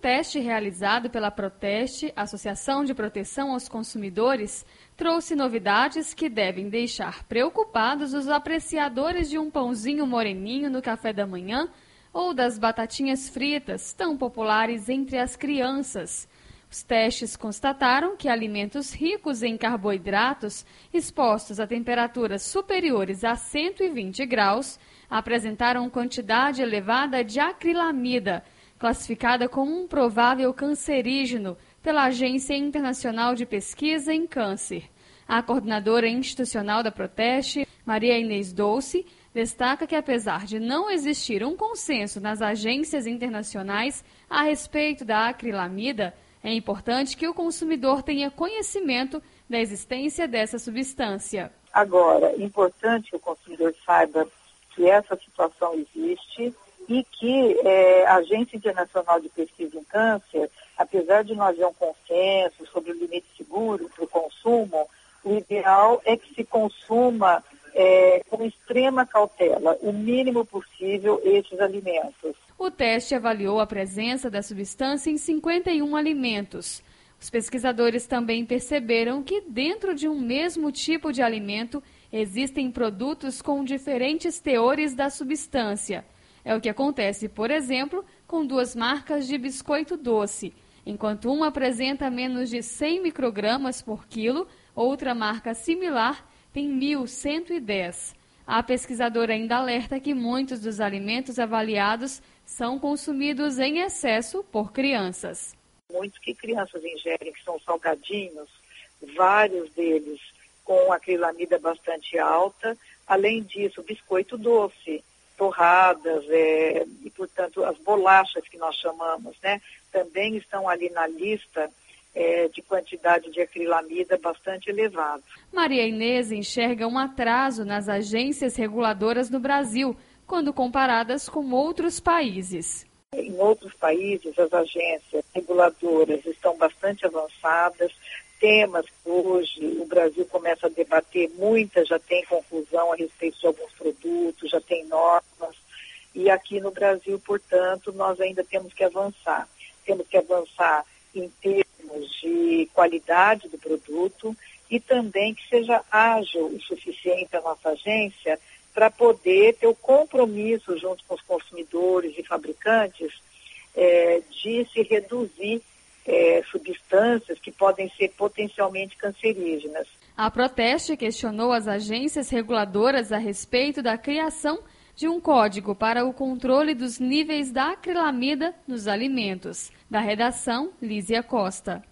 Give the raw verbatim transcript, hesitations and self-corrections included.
teste realizado pela Proteste, Associação de Proteção aos Consumidores, trouxe novidades que devem deixar preocupados os apreciadores de um pãozinho moreninho no café da manhã ou das batatinhas fritas, tão populares entre as crianças. Os testes constataram que alimentos ricos em carboidratos, expostos a temperaturas superiores a cento e vinte graus, apresentaram quantidade elevada de acrilamida, classificada como um provável cancerígeno pela Agência Internacional de Pesquisa em Câncer. A coordenadora institucional da Proteste, Maria Inês Dolce, destaca que, apesar de não existir um consenso nas agências internacionais a respeito da acrilamida, é importante que o consumidor tenha conhecimento da existência dessa substância. Agora, é importante que o consumidor saiba que essa situação existe e que é, a Agência Internacional de Pesquisa em Câncer, apesar de não haver um consenso sobre o limite seguro para o consumo, o ideal é que se consuma é, com extrema cautela, o mínimo possível, esses alimentos. O teste avaliou a presença da substância em cinquenta e um alimentos. Os pesquisadores também perceberam que dentro de um mesmo tipo de alimento existem produtos com diferentes teores da substância. É o que acontece, por exemplo, com duas marcas de biscoito doce. Enquanto uma apresenta menos de cem microgramas por quilo, outra marca similar tem mil cento e dez. A pesquisadora ainda alerta que muitos dos alimentos avaliados são consumidos em excesso por crianças. Muitos que crianças ingerem, que são salgadinhos, vários deles com acrilamida bastante alta. Além disso, biscoito doce, torradas é, e, portanto, as bolachas que nós chamamos, né, também estão ali na lista é, de quantidade de acrilamida bastante elevada. Maria Inês enxerga um atraso nas agências reguladoras no Brasil, quando comparadas com outros países. Em outros países, as agências reguladoras estão bastante avançadas. Temas que hoje o Brasil começa a debater, muitas já têm conclusão a respeito de alguns produtos, já tem normas. E aqui no Brasil, portanto, nós ainda temos que avançar. Temos que avançar em termos de qualidade do produto e também que seja ágil o suficiente a nossa agência para poder ter o compromisso junto com os consumidores e fabricantes é, de se reduzir é, substâncias que podem ser potencialmente cancerígenas. A Proteste questionou as agências reguladoras a respeito da criação de um código para o controle dos níveis da acrilamida nos alimentos. Da redação, Lísia Costa.